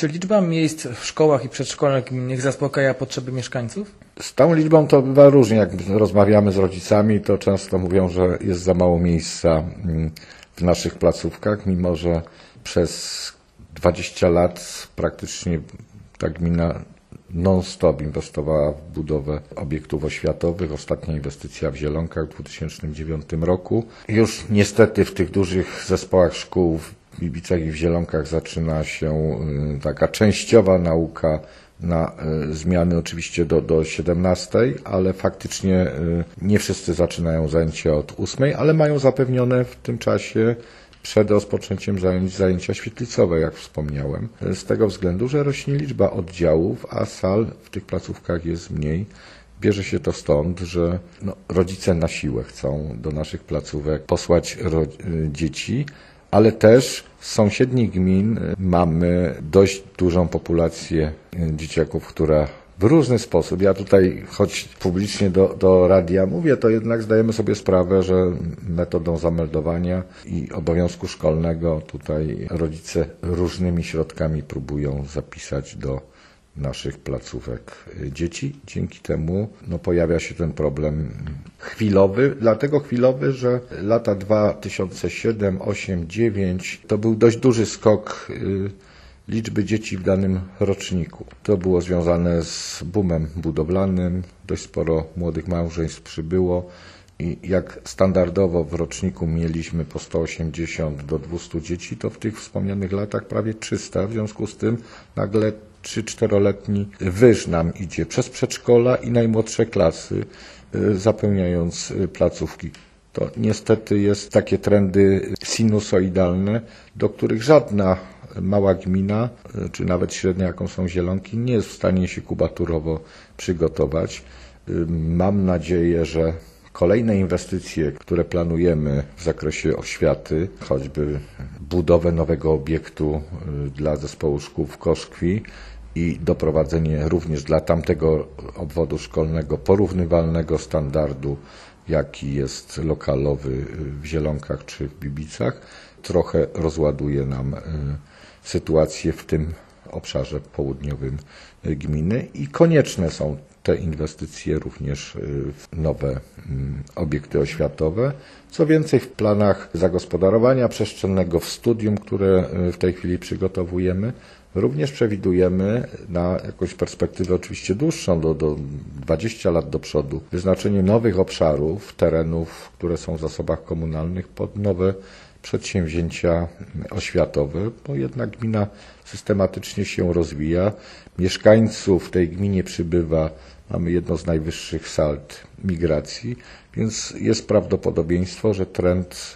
Czy liczba miejsc w szkołach i przedszkolach gminnych zaspokaja potrzeby mieszkańców? Z tą liczbą to bywa różnie. Jak rozmawiamy z rodzicami, to często mówią, że jest za mało miejsca w naszych placówkach, mimo że przez 20 lat praktycznie ta gmina non-stop inwestowała w budowę obiektów oświatowych. Ostatnia inwestycja w Zielonkach w 2009 roku. Już niestety w tych dużych zespołach szkół w Bibicach i w Zielonkach zaczyna się taka częściowa nauka na zmiany oczywiście do 17, ale faktycznie nie wszyscy zaczynają zajęcia od 8, ale mają zapewnione w tym czasie przed rozpoczęciem zajęcia świetlicowe, jak wspomniałem, z tego względu, że rośnie liczba oddziałów, a sal w tych placówkach jest mniej. Bierze się to stąd, że rodzice na siłę chcą do naszych placówek posłać dzieci, ale też z sąsiednich gmin mamy dość dużą populację dzieciaków, która w różny sposób, ja tutaj choć publicznie do radia mówię, to jednak zdajemy sobie sprawę, że metodą zameldowania i obowiązku szkolnego tutaj rodzice różnymi środkami próbują zapisać do naszych placówek dzieci. Dzięki temu pojawia się ten problem chwilowy, dlatego chwilowy, że lata 2007, 2008, 2009 to był dość duży skok liczby dzieci w danym roczniku. To było związane z boomem budowlanym, dość sporo młodych małżeństw przybyło i jak standardowo w roczniku mieliśmy po 180 do 200 dzieci, to w tych wspomnianych latach prawie 300. W związku z tym nagle 3-4-letni wyż nam idzie przez przedszkola i najmłodsze klasy, zapełniając placówki. To niestety jest takie trendy sinusoidalne, do których żadna mała gmina, czy nawet średnia, jaką są Zielonki, nie jest w stanie się kubaturowo przygotować. Mam nadzieję, że kolejne inwestycje, które planujemy w zakresie oświaty, choćby budowę nowego obiektu dla zespołu szkół w Koszkwi i doprowadzenie również dla tamtego obwodu szkolnego porównywalnego standardu, jaki jest lokalowy w Zielonkach czy w Bibicach, trochę rozładuje nam sytuację w tym obszarze południowym gminy i konieczne są te inwestycje również w nowe obiekty oświatowe. Co więcej, w planach zagospodarowania przestrzennego, w studium, które w tej chwili przygotowujemy, również przewidujemy na jakąś perspektywę oczywiście dłuższą, do 20 lat do przodu, wyznaczenie nowych obszarów, terenów, które są w zasobach komunalnych pod nowe przedsięwzięcia oświatowe, bo jednak gmina systematycznie się rozwija. Mieszkańców w tej gminie przybywa, mamy jedno z najwyższych sald migracji, więc jest prawdopodobieństwo, że trend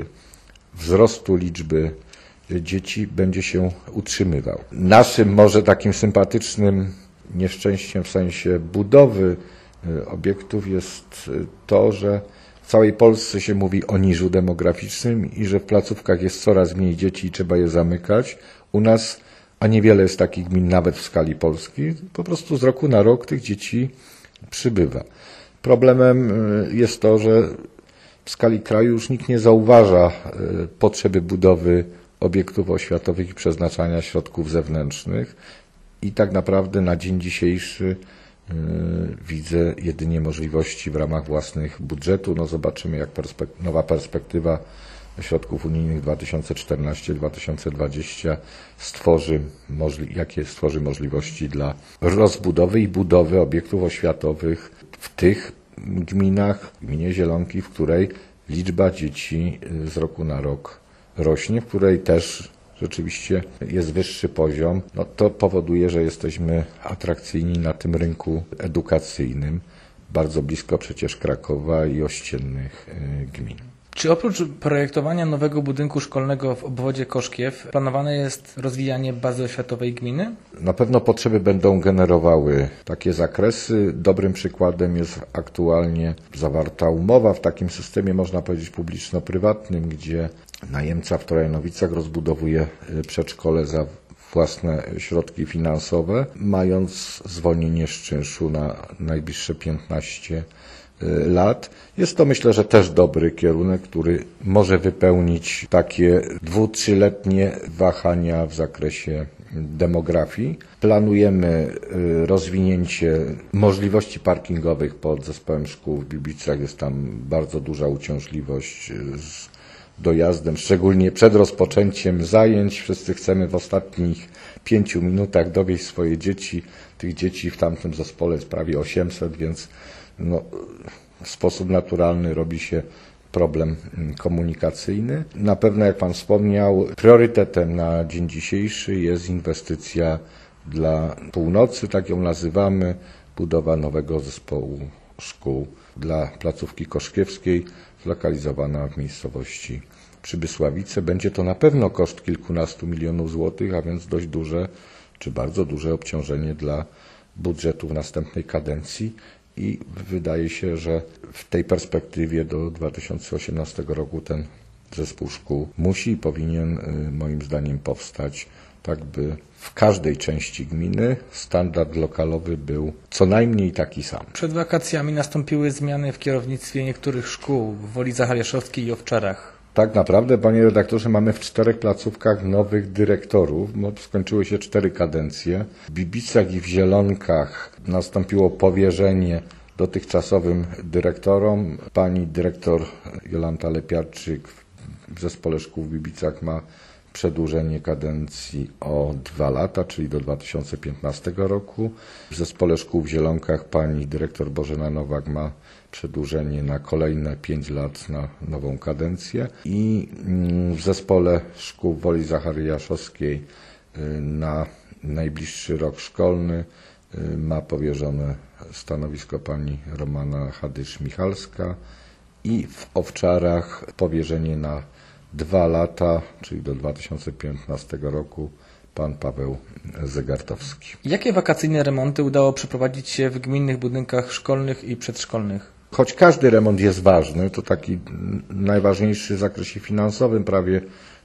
wzrostu liczby dzieci będzie się utrzymywał. Naszym może takim sympatycznym nieszczęściem w sensie budowy obiektów jest to, że w całej Polsce się mówi o niżu demograficznym i że w placówkach jest coraz mniej dzieci i trzeba je zamykać. U nas, a niewiele jest takich gmin nawet w skali Polski, po prostu z roku na rok tych dzieci przybywa. Problemem jest to, że w skali kraju już nikt nie zauważa potrzeby budowy obiektów oświatowych i przeznaczania środków zewnętrznych i tak naprawdę na dzień dzisiejszy widzę jedynie możliwości w ramach własnych budżetu. Zobaczymy, jak nowa perspektywa środków unijnych 2014-2020 jakie stworzy możliwości dla rozbudowy i budowy obiektów oświatowych w tych gminach, gminie Zielonki, w której liczba dzieci z roku na rok rośnie, w której też rzeczywiście jest wyższy poziom. To powoduje, że jesteśmy atrakcyjni na tym rynku edukacyjnym, bardzo blisko przecież Krakowa i ościennych gmin. Czy oprócz projektowania nowego budynku szkolnego w obwodzie Koszkiew planowane jest rozwijanie bazy oświatowej gminy? Na pewno potrzeby będą generowały takie zakresy. Dobrym przykładem jest aktualnie zawarta umowa w takim systemie, można powiedzieć, publiczno-prywatnym, gdzie najemca w Trojanowicach rozbudowuje przedszkole za własne środki finansowe, mając zwolnienie z czynszu na najbliższe 15 lat. Jest to, myślę, że też dobry kierunek, który może wypełnić takie 2-3-letnie wahania w zakresie demografii. Planujemy rozwinięcie możliwości parkingowych pod zespołem szkół w Bibicach. Jest tam bardzo duża uciążliwość z dojazdem, szczególnie przed rozpoczęciem zajęć. Wszyscy chcemy w ostatnich 5 minutach dowieźć swoje dzieci. Tych dzieci w tamtym zespole jest prawie 800, więc w sposób naturalny robi się problem komunikacyjny. Na pewno, jak Pan wspomniał, priorytetem na dzień dzisiejszy jest inwestycja dla północy, tak ją nazywamy, budowa nowego zespołu szkół dla placówki koszkiewskiej, zlokalizowana w miejscowości Przybysławice. Będzie to na pewno koszt kilkunastu milionów złotych, a więc dość duże, czy bardzo duże obciążenie dla budżetu w następnej kadencji. I wydaje się, że w tej perspektywie do 2018 roku ten zespół szkół musi i powinien moim zdaniem powstać, tak by w każdej części gminy standard lokalowy był co najmniej taki sam. Przed wakacjami nastąpiły zmiany w kierownictwie niektórych szkół w Woli Zachariaszowskiej i Owczarach. Tak naprawdę, panie redaktorze, mamy w 4 placówkach nowych dyrektorów. Skończyły się 4 kadencje. W Bibicach i w Zielonkach nastąpiło powierzenie dotychczasowym dyrektorom. Pani dyrektor Jolanta Lepiarczyk w zespole szkół w Bibicach ma przedłużenie kadencji o 2 lata, czyli do 2015 roku. W zespole szkół w Zielonkach pani dyrektor Bożena Nowak ma przedłużenie na kolejne 5 lat na nową kadencję i w zespole szkół w Woli Zachariaszowskiej na najbliższy rok szkolny ma powierzone stanowisko pani Romana Hadysz-Michalska i w Owczarach powierzenie na 2 lata, czyli do 2015 roku, pan Paweł Zegartowski. Jakie wakacyjne remonty udało przeprowadzić się w gminnych budynkach szkolnych i przedszkolnych? Choć każdy remont jest ważny, to taki najważniejszy w zakresie finansowym, prawie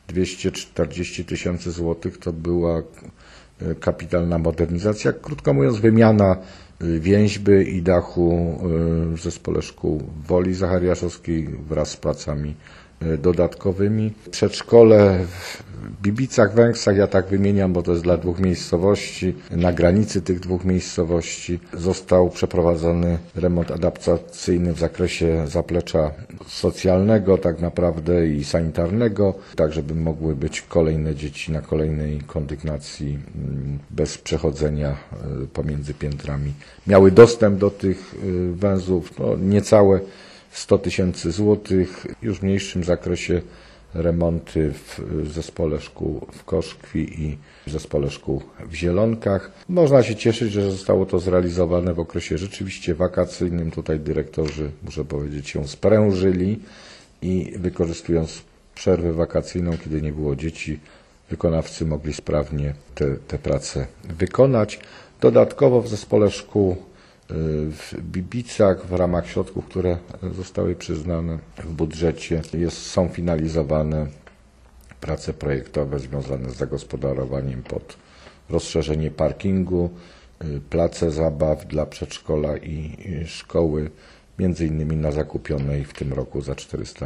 240 000 złotych, to była kapitalna modernizacja, krótko mówiąc wymiana więźby i dachu w zespole szkół w Woli Zachariaszowskiej wraz z pracami dodatkowymi. Przedszkole w Bibicach, Węgrzech, ja tak wymieniam, bo to jest dla 2 miejscowości. Na granicy tych 2 miejscowości został przeprowadzony remont adaptacyjny w zakresie zaplecza socjalnego tak naprawdę i sanitarnego, tak żeby mogły być kolejne dzieci na kolejnej kondygnacji bez przechodzenia pomiędzy piętrami. Miały dostęp do tych węzłów, niecałe 100 000 złotych, już w mniejszym zakresie remonty w zespole szkół w Koszkwi i w zespole szkół w Zielonkach. Można się cieszyć, że zostało to zrealizowane w okresie rzeczywiście wakacyjnym. Tutaj dyrektorzy, muszę powiedzieć, się sprężyli i wykorzystując przerwę wakacyjną, kiedy nie było dzieci, wykonawcy mogli sprawnie te prace wykonać. Dodatkowo w zespole szkół w Bibicach w ramach środków, które zostały przyznane w budżecie, są finalizowane prace projektowe związane z zagospodarowaniem pod rozszerzenie parkingu, place zabaw dla przedszkola i szkoły, między innymi na zakupionej w tym roku za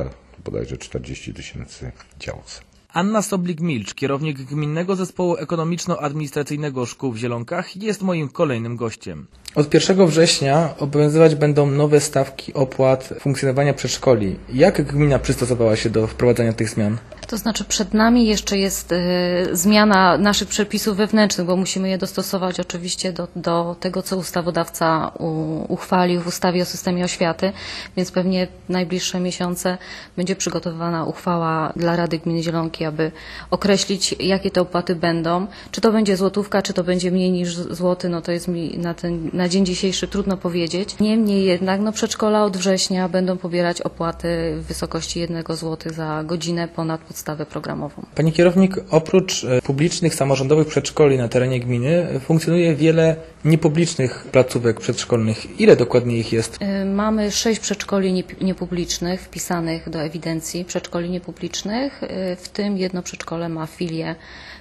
440 000 działce. Anna Soblik-Milcz, kierownik Gminnego Zespołu Ekonomiczno-Administracyjnego Szkół w Zielonkach, jest moim kolejnym gościem. Od 1 września obowiązywać będą nowe stawki opłat funkcjonowania przedszkoli. Jak gmina przystosowała się do wprowadzania tych zmian? To znaczy przed nami jeszcze jest zmiana naszych przepisów wewnętrznych, bo musimy je dostosować oczywiście do tego, co ustawodawca uchwalił w ustawie o systemie oświaty, więc pewnie w najbliższe miesiące będzie przygotowywana uchwała dla Rady Gminy Zielonki, aby określić, jakie te opłaty będą. Czy to będzie złotówka, czy to będzie mniej niż złoty, no to jest mi na dzień dzisiejszy trudno powiedzieć. Niemniej jednak przedszkola od września będą pobierać opłaty w wysokości 1 zł za godzinę ponad podstawę programową. Pani kierownik, oprócz publicznych, samorządowych przedszkoli na terenie gminy funkcjonuje wiele niepublicznych placówek przedszkolnych. Ile dokładnie ich jest? Mamy 6 przedszkoli niepublicznych wpisanych do ewidencji przedszkoli niepublicznych, w tym jedno przedszkole ma filię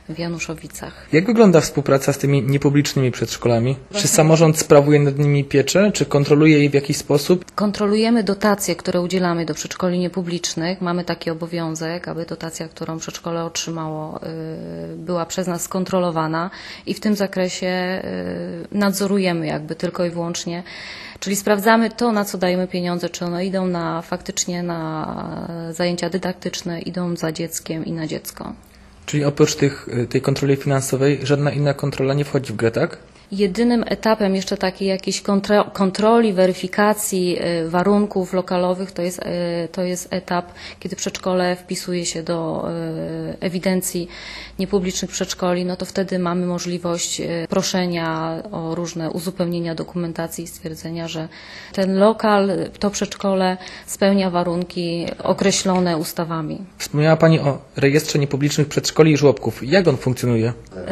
w Januszowicach. Jak wygląda współpraca z tymi niepublicznymi przedszkolami? Czy samorząd sprawuje nad nimi pieczę, czy kontroluje je w jakiś sposób? Kontrolujemy dotacje, które udzielamy do przedszkoli niepublicznych. Mamy taki obowiązek, aby dotacja, którą przedszkole otrzymało, była przez nas skontrolowana i w tym zakresie nadzorujemy jakby tylko i wyłącznie. Czyli sprawdzamy to, na co dajemy pieniądze, czy one idą faktycznie na zajęcia dydaktyczne, idą za dzieckiem i na dziecko. Czyli oprócz tej kontroli finansowej żadna inna kontrola nie wchodzi w grę, tak? Jedynym etapem jeszcze takiej jakiejś kontroli, weryfikacji warunków lokalowych to jest etap, kiedy przedszkole wpisuje się do ewidencji niepublicznych przedszkoli, no to wtedy mamy możliwość proszenia o różne uzupełnienia dokumentacji i stwierdzenia, że ten lokal, to przedszkole spełnia warunki określone ustawami. Wspomniała Pani o rejestrze niepublicznych przedszkoli i żłobków. Jak on funkcjonuje?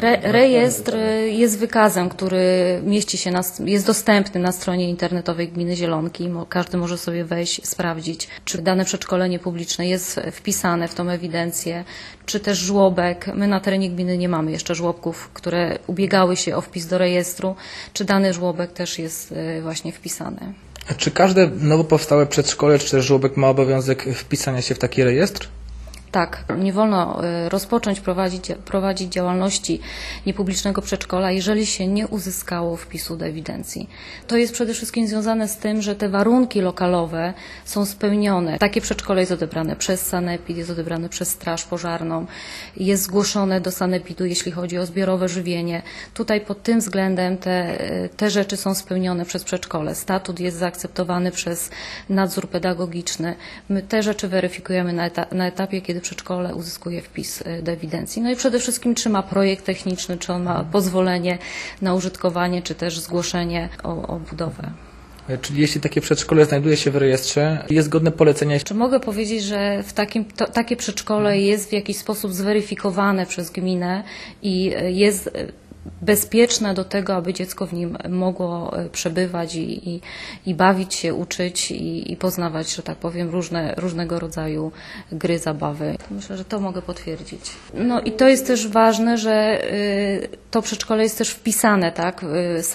Rejestr jest wykazem, który mieści się jest dostępny na stronie internetowej Gminy Zielonki. Każdy może sobie wejść, sprawdzić, czy dane przedszkole niepubliczne jest wpisane w tą ewidencję, czy też żłobek. My na terenie gminy nie mamy jeszcze żłobków, które ubiegały się o wpis do rejestru, czy dany żłobek też jest właśnie wpisany. A czy każde nowo powstałe przedszkole czy też żłobek ma obowiązek wpisania się w taki rejestr? Tak, nie wolno rozpocząć prowadzić działalności niepublicznego przedszkola, jeżeli się nie uzyskało wpisu do ewidencji. To jest przede wszystkim związane z tym, że te warunki lokalowe są spełnione. Takie przedszkole jest odebrane przez sanepid, jest odebrane przez straż pożarną, jest zgłoszone do sanepidu, jeśli chodzi o zbiorowe żywienie. Tutaj pod tym względem te rzeczy są spełnione przez przedszkole. Statut jest zaakceptowany przez nadzór pedagogiczny. My te rzeczy weryfikujemy na etapie, kiedy przedszkole uzyskuje wpis do ewidencji. No i przede wszystkim, czy ma projekt techniczny, czy on ma pozwolenie na użytkowanie, czy też zgłoszenie o budowę. Czyli jeśli takie przedszkole znajduje się w rejestrze, jest godne polecenia? Czy mogę powiedzieć, że takie przedszkole jest w jakiś sposób zweryfikowane przez gminę i jest bezpieczne do tego, aby dziecko w nim mogło przebywać i bawić się, uczyć i poznawać, że tak powiem, różnego rodzaju gry, zabawy. Myślę, że to mogę potwierdzić. No i to jest też ważne, że to przedszkole jest też wpisane, tak,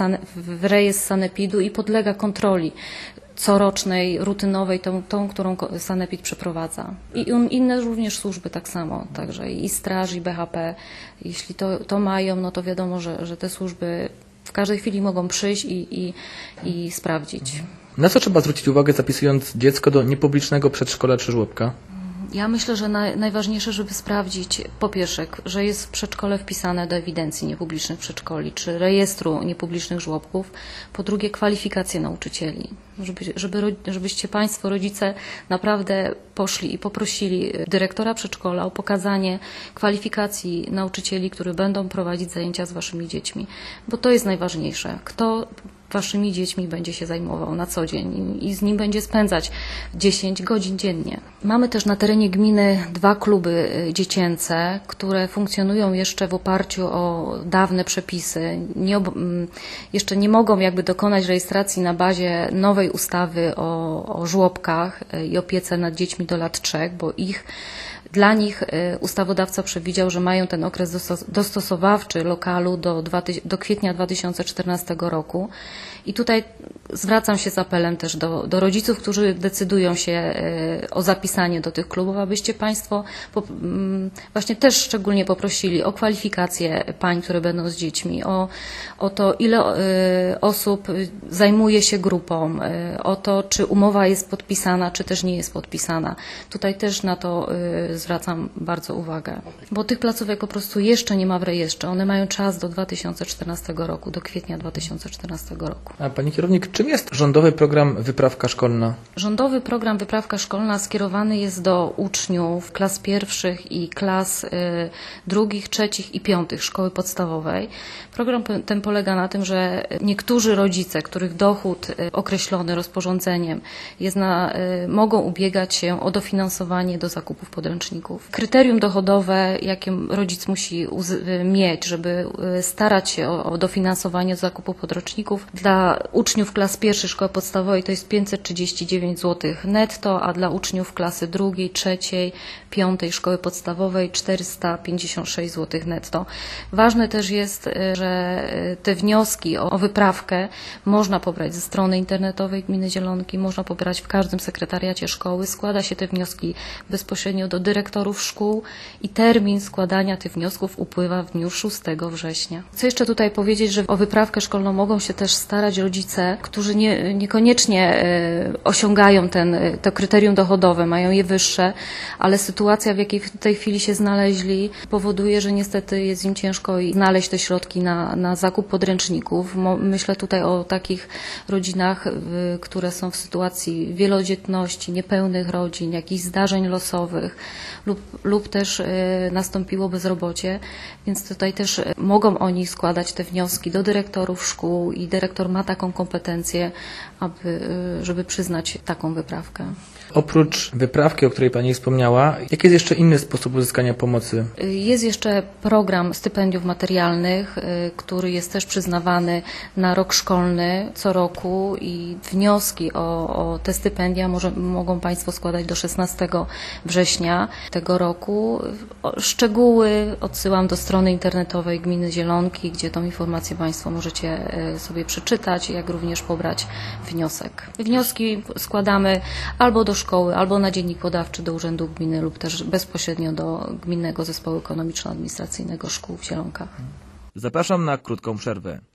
w rejestr sanepidu i podlega kontroli corocznej, rutynowej, tą, którą sanepid przeprowadza. I inne również służby tak samo, także i straż, i BHP. Jeśli to mają, no to wiadomo, że te służby w każdej chwili mogą przyjść i sprawdzić. Na co trzeba zwrócić uwagę, zapisując dziecko do niepublicznego przedszkola czy żłobka? Ja myślę, że najważniejsze, żeby sprawdzić, po pierwsze, że jest przedszkole wpisane do ewidencji niepublicznych przedszkoli, czy rejestru niepublicznych żłobków, po drugie kwalifikacje nauczycieli, żebyście Państwo, rodzice, naprawdę poszli i poprosili dyrektora przedszkola o pokazanie kwalifikacji nauczycieli, którzy będą prowadzić zajęcia z Waszymi dziećmi, bo to jest najważniejsze. Kto Waszymi dziećmi będzie się zajmował na co dzień i z nim będzie spędzać 10 godzin dziennie. Mamy też na terenie gminy 2 kluby dziecięce, które funkcjonują jeszcze w oparciu o dawne przepisy. Jeszcze nie mogą jakby dokonać rejestracji na bazie nowej ustawy o żłobkach i opiece nad dziećmi do lat 3, bo dla nich ustawodawca przewidział, że mają ten okres dostosowawczy lokalu do kwietnia 2014 roku. I tutaj zwracam się z apelem też do rodziców, którzy decydują się o zapisanie do tych klubów, abyście Państwo właśnie też szczególnie poprosili o kwalifikacje pań, które będą z dziećmi, o to, ile osób zajmuje się grupą, o to, czy umowa jest podpisana, czy też nie jest podpisana. Tutaj też na to zwracam bardzo uwagę, bo tych placówek po prostu jeszcze nie ma w rejestrze. One mają czas do 2014 roku, do kwietnia 2014 roku. A Pani kierownik, czym jest rządowy program Wyprawka Szkolna? Rządowy program Wyprawka Szkolna skierowany jest do uczniów klas pierwszych i klas drugich, trzecich i piątych szkoły podstawowej. Program ten polega na tym, że niektórzy rodzice, których dochód określony rozporządzeniem mogą ubiegać się o dofinansowanie do zakupów podręczników. podręczników. Kryterium dochodowe, jakie rodzic musi mieć, żeby starać się o dofinansowanie zakupu podręczników, dla uczniów klas pierwszej szkoły podstawowej to jest 539 zł netto, a dla uczniów klasy drugiej, trzeciej, piątej szkoły podstawowej 456 zł netto. Ważne też jest, że te wnioski o wyprawkę można pobrać ze strony internetowej Gminy Zielonki, można pobrać w każdym sekretariacie szkoły. Składa się te wnioski bezpośrednio do dyrektorów szkół i termin składania tych wniosków upływa w dniu 6 września. Chcę jeszcze tutaj powiedzieć, że o wyprawkę szkolną mogą się też starać rodzice, którzy niekoniecznie osiągają to kryterium dochodowe, mają je wyższe, ale sytuacja, w jakiej w tej chwili się znaleźli, powoduje, że niestety jest im ciężko znaleźć te środki na zakup podręczników. Myślę tutaj o takich rodzinach, które są w sytuacji wielodzietności, niepełnych rodzin, jakichś zdarzeń losowych lub też nastąpiło bezrobocie, więc tutaj też mogą oni składać te wnioski do dyrektorów szkół i dyrektor ma taką kompetencję, żeby przyznać taką wyprawkę. Oprócz wyprawki, o której Pani wspomniała, jaki jest jeszcze inny sposób uzyskania pomocy? Jest jeszcze program stypendiów materialnych, który jest też przyznawany na rok szkolny co roku i wnioski o te stypendia mogą Państwo składać do 16 września tego roku. Szczegóły odsyłam do strony internetowej Gminy Zielonki, gdzie tą informację Państwo możecie sobie przeczytać, jak również pobrać wniosek. Wnioski składamy albo do szkoły, albo na dziennik podawczy do Urzędu Gminy lub też bezpośrednio do Gminnego Zespołu Ekonomiczno-Administracyjnego Szkół w Zielonkach. Zapraszam na krótką przerwę.